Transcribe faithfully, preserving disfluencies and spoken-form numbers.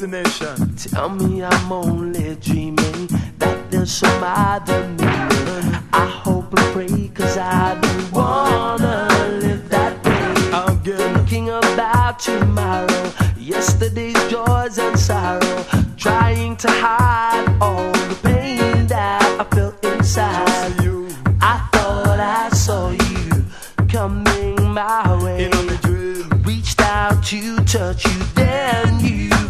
destination. Tell me I'm only dreaming, that there's some other meaning. I hope and pray, cause I don't wanna live that way. I'm getting thinking about tomorrow, yesterday's joys and sorrow, trying to hide all the pain that I felt inside. you I thought I saw you coming my way, in on the dream. reached out to touch you, then you